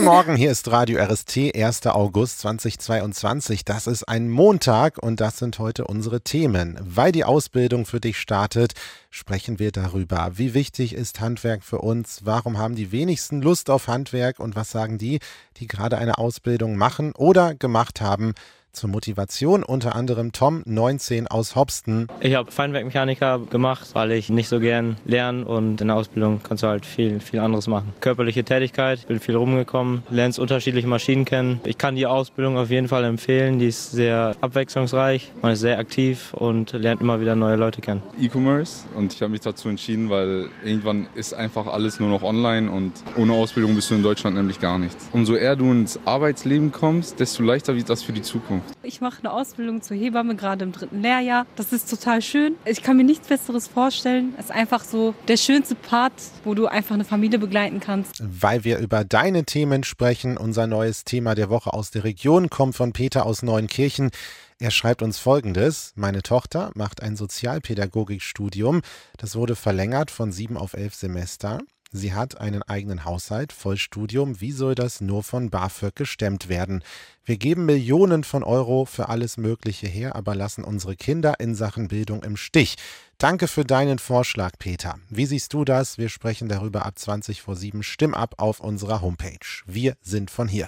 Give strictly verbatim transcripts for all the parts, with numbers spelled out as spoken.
Morgen, hier ist Radio R S T, erster August zweitausendzweiundzwanzig. Das ist ein Montag und das sind heute unsere Themen. Weil die Ausbildung für dich startet, sprechen wir darüber. Wie wichtig ist Handwerk für uns? Warum haben die wenigsten Lust auf Handwerk? Und was sagen die, die gerade eine Ausbildung machen oder gemacht haben? Zur Motivation unter anderem Tom, neunzehn, aus Hopsten. Ich habe Feinwerkmechaniker gemacht, weil ich nicht so gern lerne und in der Ausbildung kannst du halt viel, viel anderes machen. Körperliche Tätigkeit, ich bin viel rumgekommen, lernst unterschiedliche Maschinen kennen. Ich kann die Ausbildung auf jeden Fall empfehlen, die ist sehr abwechslungsreich, man ist sehr aktiv und lernt immer wieder neue Leute kennen. E-Commerce, und ich habe mich dazu entschieden, weil irgendwann ist einfach alles nur noch online und ohne Ausbildung bist du in Deutschland nämlich gar nichts. Umso eher du ins Arbeitsleben kommst, desto leichter wird das für die Zukunft. Ich mache eine Ausbildung zur Hebamme, gerade im dritten Lehrjahr. Das ist total schön. Ich kann mir nichts Besseres vorstellen. Es ist einfach so der schönste Part, wo du einfach eine Familie begleiten kannst. Weil wir über deine Themen sprechen, unser neues Thema der Woche aus der Region kommt von Peter aus Neunkirchen. Er schreibt uns Folgendes: Meine Tochter macht ein Sozialpädagogikstudium. Das wurde verlängert von sieben auf elf Semester. Sie hat einen eigenen Haushalt, Vollstudium. Wie soll das nur von BAföG gestemmt werden? Wir geben Millionen von Euro für alles Mögliche her, aber lassen unsere Kinder in Sachen Bildung im Stich. Danke für deinen Vorschlag, Peter. Wie siehst du das? Wir sprechen darüber ab zwanzig vor sieben. Stimm ab auf unserer Homepage. Wir sind von hier.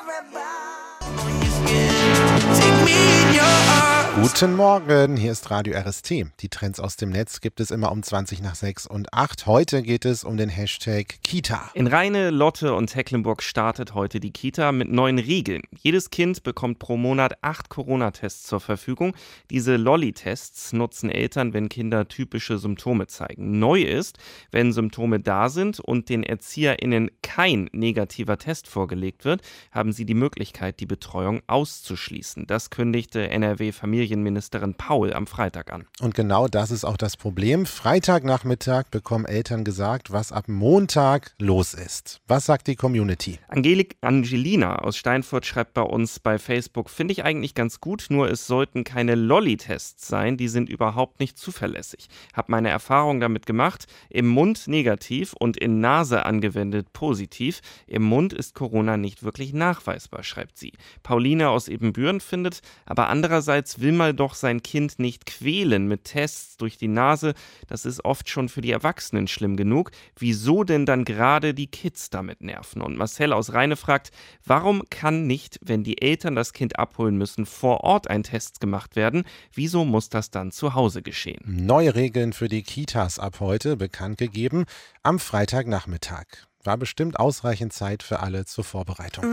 Guten Morgen, hier ist Radio R S T. Die Trends aus dem Netz gibt es immer um zwanzig nach sechs und acht. Heute geht es um den Hashtag Kita. In Rheine, Lotte und Tecklenburg startet heute die Kita mit neuen Regeln. Jedes Kind bekommt pro Monat acht Corona-Tests zur Verfügung. Diese Lolli-Tests nutzen Eltern, wenn Kinder typische Symptome zeigen. Neu ist, wenn Symptome da sind und den ErzieherInnen kein negativer Test vorgelegt wird, haben sie die Möglichkeit, die Betreuung auszuschließen. Das kündigte N R W-Familienministerin Paul am Freitag an. Und genau das ist auch das Problem. Freitagnachmittag bekommen Eltern gesagt, was ab Montag los ist. Was sagt die Community? Angelik Angelina aus Steinfurt schreibt bei uns bei Facebook: Finde ich eigentlich ganz gut, nur es sollten keine Lolli-Tests sein, die sind überhaupt nicht zuverlässig. Hab meine Erfahrung damit gemacht, im Mund negativ und in Nase angewendet positiv. Im Mund ist Corona nicht wirklich nachweisbar, schreibt sie. Pauline aus Ebenbüren findet, aber andererseits will man doch sein Kind nicht quälen mit Tests durch die Nase. Das ist oft schon für die Erwachsenen schlimm genug. Wieso denn dann gerade die Kids damit nerven? Und Marcel aus Rheine fragt, warum kann nicht, wenn die Eltern das Kind abholen müssen, vor Ort ein Test gemacht werden? Wieso muss das dann zu Hause geschehen? Neue Regeln für die Kitas ab heute bekannt gegeben am Freitagnachmittag. War bestimmt ausreichend Zeit für alle zur Vorbereitung.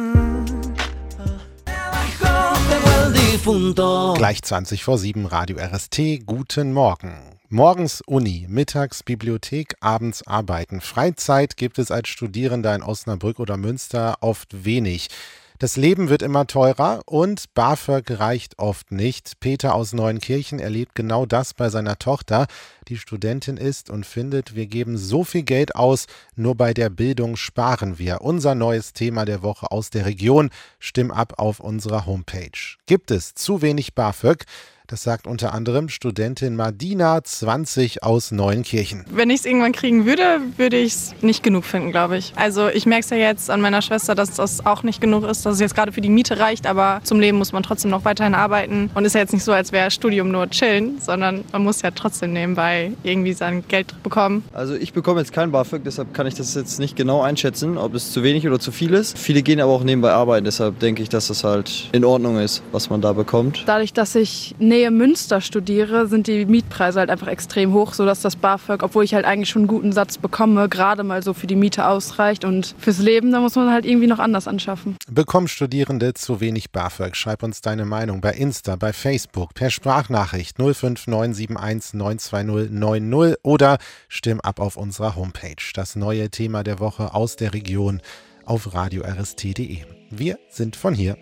Gleich zwanzig vor sieben, Radio R S T, guten Morgen. Morgens Uni, mittags Bibliothek, abends Arbeiten. Freizeit gibt es als Studierender in Osnabrück oder Münster oft wenig. Das Leben wird immer teurer und BAföG reicht oft nicht. Peter aus Neunkirchen erlebt genau das bei seiner Tochter, die Studentin ist und findet, wir geben so viel Geld aus, nur bei der Bildung sparen wir. Unser neues Thema der Woche aus der Region. Stimm ab auf unserer Homepage. Gibt es zu wenig BAföG? Das sagt unter anderem Studentin Madina, zwanzig, aus Neunkirchen. Wenn ich es irgendwann kriegen würde, würde ich es nicht genug finden, glaube ich. Also ich merke es ja jetzt an meiner Schwester, dass das auch nicht genug ist, dass es jetzt gerade für die Miete reicht, aber zum Leben muss man trotzdem noch weiterhin arbeiten. Und ist ja jetzt nicht so, als wäre Studium nur chillen, sondern man muss ja trotzdem nebenbei irgendwie sein Geld bekommen. Also ich bekomme jetzt kein BAföG, deshalb kann ich das jetzt nicht genau einschätzen, ob es zu wenig oder zu viel ist. Viele gehen aber auch nebenbei arbeiten, deshalb denke ich, dass das halt in Ordnung ist, was man da bekommt. Dadurch, dass ich Nähe Münster studiere, sind die Mietpreise halt einfach extrem hoch, sodass das BAföG, obwohl ich halt eigentlich schon einen guten Satz bekomme, gerade mal so für die Miete ausreicht. Und fürs Leben, da muss man halt irgendwie noch anders anschaffen. Bekommen Studierende zu wenig BAföG? Schreib uns deine Meinung bei Insta, bei Facebook, per Sprachnachricht null fünf neun sieben eins neun zwei null neun null oder stimm ab auf unserer Homepage. Das neue Thema der Woche aus der Region auf radio r s t punkt d e. Wir sind von hier.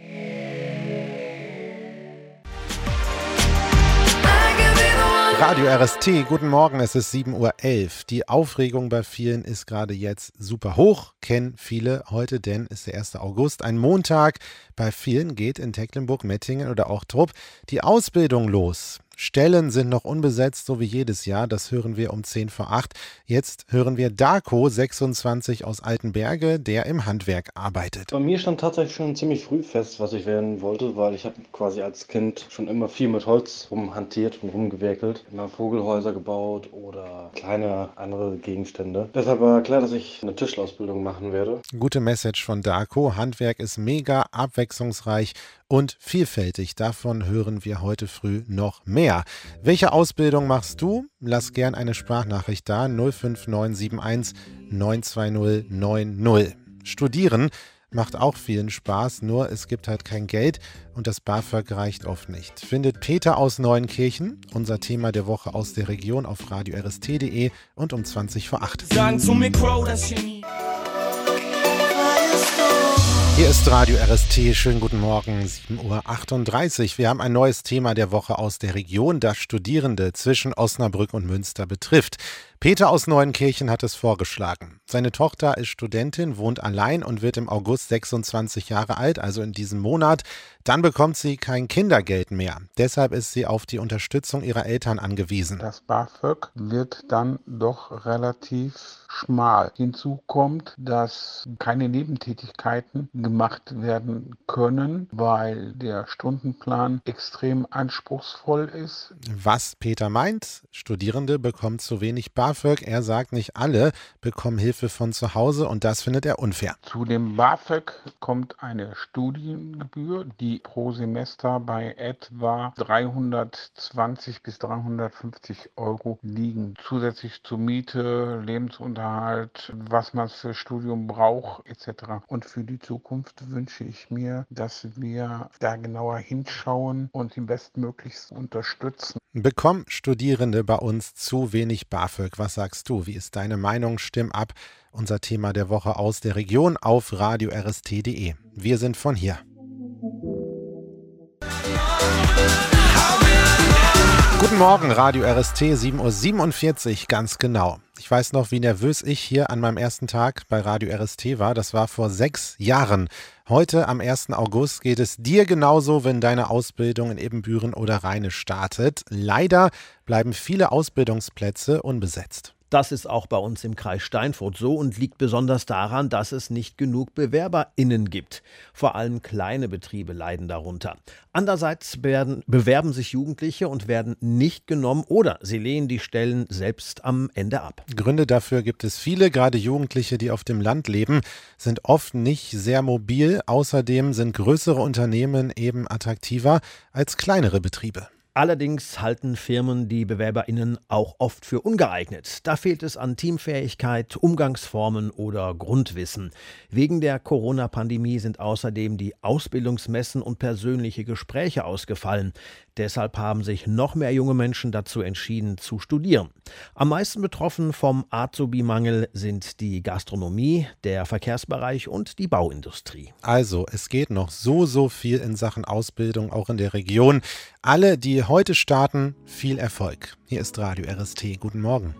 Radio R S T, guten Morgen, es ist sieben Uhr elf. Die Aufregung bei vielen ist gerade jetzt super hoch, kennen viele heute, denn es ist der erste August, ein Montag. Bei vielen geht in Tecklenburg, Mettingen oder auch Trupp die Ausbildung los. Stellen sind noch unbesetzt, so wie jedes Jahr. Das hören wir um zehn vor acht. Jetzt hören wir Darko, sechsundzwanzig, aus Altenberge, der im Handwerk arbeitet. Bei mir stand tatsächlich schon ziemlich früh fest, was ich werden wollte, weil ich habe quasi als Kind schon immer viel mit Holz rumhantiert und rumgewerkelt. Immer Vogelhäuser gebaut oder kleine andere Gegenstände. Deshalb war klar, dass ich eine Tischlerausbildung machen werde. Gute Message von Darko. Handwerk ist mega abwechslungsreich und vielfältig. Davon hören wir heute früh noch mehr. Welche Ausbildung machst du? Lass gern eine Sprachnachricht da. null fünf neun sieben eins neun zwei null neun null. Studieren macht auch vielen Spaß, nur es gibt halt kein Geld und das BAföG reicht oft nicht. Findet Peter aus Neuenkirchen, unser Thema der Woche aus der Region, auf radio r s t punkt d e und um zwanzig vor acht. Sagen zum Mikro, das Genie. Hier ist Radio R S T, schönen guten Morgen, sieben Uhr achtunddreißig. Wir haben ein neues Thema der Woche aus der Region, das Studierende zwischen Osnabrück und Münster betrifft. Peter aus Neuenkirchen hat es vorgeschlagen. Seine Tochter ist Studentin, wohnt allein und wird im August sechsundzwanzig Jahre alt, also in diesem Monat. Dann bekommt sie kein Kindergeld mehr. Deshalb ist sie auf die Unterstützung ihrer Eltern angewiesen. Das BAföG wird dann doch relativ schmal. Hinzu kommt, dass keine Nebentätigkeiten gemacht werden können, weil der Stundenplan extrem anspruchsvoll ist. Was Peter meint, Studierende bekommen zu wenig BAföG. Er sagt, nicht alle bekommen Hilfe von zu Hause und das findet er unfair. Zu dem BAföG kommt eine Studiengebühr, die pro Semester bei etwa dreihundertzwanzig bis dreihundertfünfzig Euro liegen. Zusätzlich zur Miete, Lebensunterhalt, was man für Studium braucht et cetera. Und für die Zukunft wünsche ich mir, dass wir da genauer hinschauen und ihn bestmöglichst unterstützen. Bekommen Studierende bei uns zu wenig BAföG? Was sagst du? Wie ist deine Meinung? Stimm ab. Unser Thema der Woche aus der Region auf radio r s t punkt d e. Wir sind von hier. Guten Morgen, Radio R S T, sieben Uhr siebenundvierzig, ganz genau. Ich weiß noch, wie nervös ich hier an meinem ersten Tag bei Radio R S T war. Das war vor sechs Jahren. Heute, am ersten August, geht es dir genauso, wenn deine Ausbildung in Ebenbüren oder Rheine startet. Leider bleiben viele Ausbildungsplätze unbesetzt. Das ist auch bei uns im Kreis Steinfurt so und liegt besonders daran, dass es nicht genug BewerberInnen gibt. Vor allem kleine Betriebe leiden darunter. Andererseits werden, bewerben sich Jugendliche und werden nicht genommen oder sie lehnen die Stellen selbst am Ende ab. Gründe dafür gibt es viele. Gerade Jugendliche, die auf dem Land leben, sind oft nicht sehr mobil. Außerdem sind größere Unternehmen eben attraktiver als kleinere Betriebe. Allerdings halten Firmen die BewerberInnen auch oft für ungeeignet. Da fehlt es an Teamfähigkeit, Umgangsformen oder Grundwissen. Wegen der Corona-Pandemie sind außerdem die Ausbildungsmessen und persönliche Gespräche ausgefallen. Deshalb haben sich noch mehr junge Menschen dazu entschieden, zu studieren. Am meisten betroffen vom Azubi-Mangel sind die Gastronomie, der Verkehrsbereich und die Bauindustrie. Also, es geht noch so, so viel in Sachen Ausbildung, auch in der Region. Alle, die heute starten, viel Erfolg. Hier ist Radio R S T. Guten Morgen.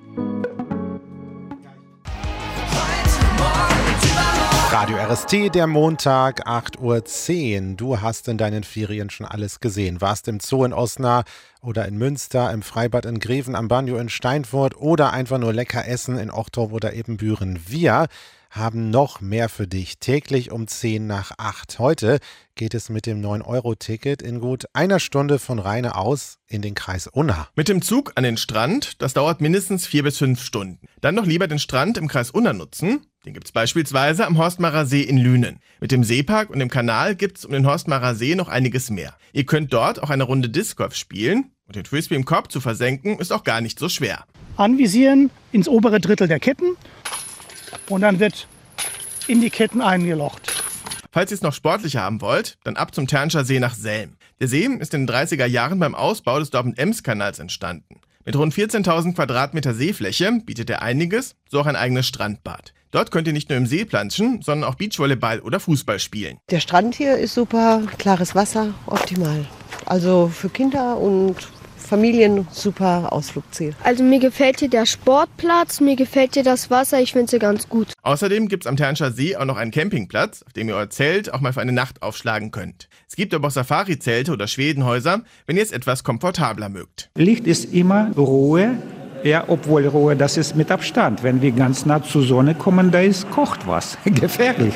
Radio R S T, der Montag, acht Uhr zehn. Du hast in deinen Ferien schon alles gesehen. Warst im Zoo in Osnabrück oder in Münster, im Freibad in Greven, am Banjo in Steinfurt oder einfach nur lecker essen in Ochtorp oder Ebenbüren. Wir haben noch mehr für dich, täglich um zehn nach acht. Heute geht es mit dem neun Euro Ticket in gut einer Stunde von Rheine aus in den Kreis Unna. Mit dem Zug an den Strand, das dauert mindestens vier bis fünf Stunden. Dann noch lieber den Strand im Kreis Unna nutzen. Den gibt's beispielsweise am Horstmarer See in Lünen. Mit dem Seepark und dem Kanal gibt's um den Horstmarer See noch einiges mehr. Ihr könnt dort auch eine Runde Disc Golf spielen und den Frisbee im Korb zu versenken ist auch gar nicht so schwer. Anvisieren ins obere Drittel der Ketten und dann wird in die Ketten eingelocht. Falls ihr es noch sportlicher haben wollt, dann ab zum Ternscher See nach Selm. Der See ist in den dreißiger Jahren beim Ausbau des Dortmund-Ems-Kanals entstanden. Mit rund vierzehntausend Quadratmeter Seefläche bietet er einiges, so auch ein eigenes Strandbad. Dort könnt ihr nicht nur im See planschen, sondern auch Beachvolleyball oder Fußball spielen. Der Strand hier ist super, klares Wasser, optimal. Also für Kinder und Familien super Ausflugsziel. Also mir gefällt hier der Sportplatz, mir gefällt hier das Wasser, ich finde es hier ganz gut. Außerdem gibt es am Ternscher See auch noch einen Campingplatz, auf dem ihr euer Zelt auch mal für eine Nacht aufschlagen könnt. Es gibt aber auch Safari-Zelte oder Schwedenhäuser, wenn ihr es etwas komfortabler mögt. Licht ist immer Ruhe. Ja, obwohl Ruhe, das ist mit Abstand. Wenn wir ganz nah zur Sonne kommen, da ist kocht was. Gefährlich.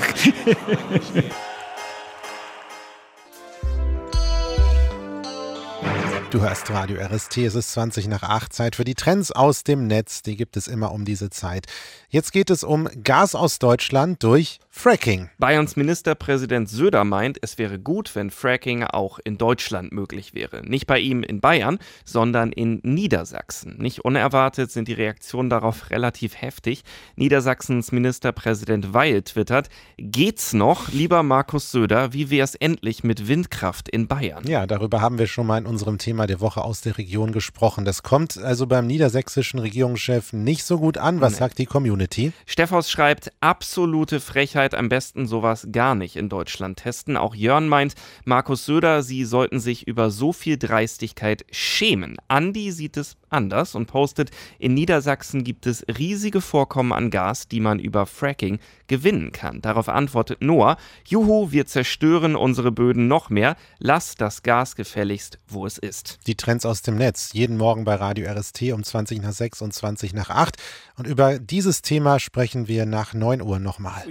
Du hörst Radio R S T, es ist zwanzig nach acht, Zeit für die Trends aus dem Netz, die gibt es immer um diese Zeit. Jetzt geht es um Gas aus Deutschland durch Fracking. Bayerns Ministerpräsident Söder meint, es wäre gut, wenn Fracking auch in Deutschland möglich wäre. Nicht bei ihm in Bayern, sondern in Niedersachsen. Nicht unerwartet sind die Reaktionen darauf relativ heftig. Niedersachsens Ministerpräsident Weil twittert: Geht's noch, lieber Markus Söder, wie wär's endlich mit Windkraft in Bayern? Ja, darüber haben wir schon mal in unserem Thema der Woche aus der Region gesprochen. Das kommt also beim niedersächsischen Regierungschef nicht so gut an. Was nee. sagt die Community? Steffhaus schreibt, absolute Frechheit, am besten sowas gar nicht in Deutschland testen. Auch Jörn meint, Markus Söder, Sie sollten sich über so viel Dreistigkeit schämen. Andi sieht es anders und postet, in Niedersachsen gibt es riesige Vorkommen an Gas, die man über Fracking gewinnen kann. Darauf antwortet Noah, juhu, wir zerstören unsere Böden noch mehr. Lass das Gas gefälligst, wo es ist. Die Trends aus dem Netz, jeden Morgen bei Radio R S T um zwanzig nach sechs und zwanzig nach acht. Und über dieses Thema sprechen wir nach neun Uhr nochmal.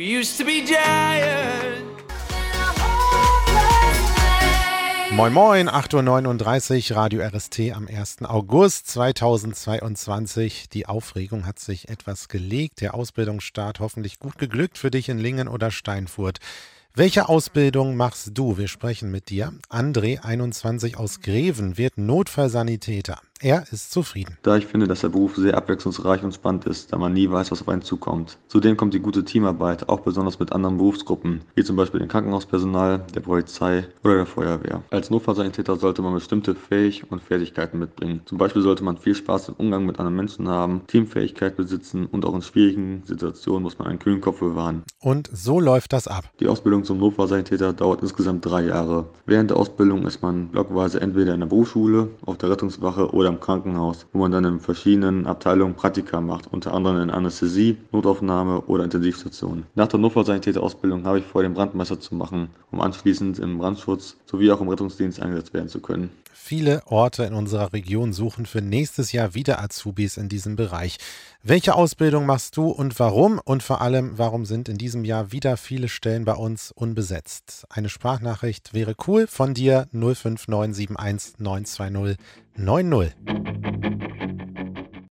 Moin Moin, acht Uhr neununddreißig, Radio R S T am ersten August zweitausendzweiundzwanzig. Die Aufregung hat sich etwas gelegt, der Ausbildungsstart hoffentlich gut geglückt für dich in Lingen oder Steinfurt. Welche Ausbildung machst du? Wir sprechen mit dir. André, einundzwanzig, aus Greven, wird Notfallsanitäter. Er ist zufrieden. Da ich finde, dass der Beruf sehr abwechslungsreich und spannend ist, da man nie weiß, was auf einen zukommt. Zudem kommt die gute Teamarbeit, auch besonders mit anderen Berufsgruppen, wie zum Beispiel dem Krankenhauspersonal, der Polizei oder der Feuerwehr. Als Notfallsanitäter sollte man bestimmte Fähigkeiten und Fertigkeiten mitbringen. Zum Beispiel sollte man viel Spaß im Umgang mit anderen Menschen haben, Teamfähigkeit besitzen und auch in schwierigen Situationen muss man einen kühlen Kopf bewahren. Und so läuft das ab. Die Ausbildung zum Notfallsanitäter dauert insgesamt drei Jahre. Während der Ausbildung ist man blockweise entweder in der Berufsschule, auf der Rettungswache oder im Krankenhaus, wo man dann in verschiedenen Abteilungen Praktika macht, unter anderem in Anästhesie, Notaufnahme oder Intensivstation. Nach der Notfallsanitäterausbildung habe ich vor, den Brandmeister zu machen, um anschließend im Brandschutz sowie auch im Rettungsdienst eingesetzt werden zu können. Viele Orte in unserer Region suchen für nächstes Jahr wieder Azubis in diesem Bereich. Welche Ausbildung machst du und warum? Und vor allem, warum sind in diesem Jahr wieder viele Stellen bei uns unbesetzt? Eine Sprachnachricht wäre cool von dir, null fünf neun sieben eins neun zwei null neun null.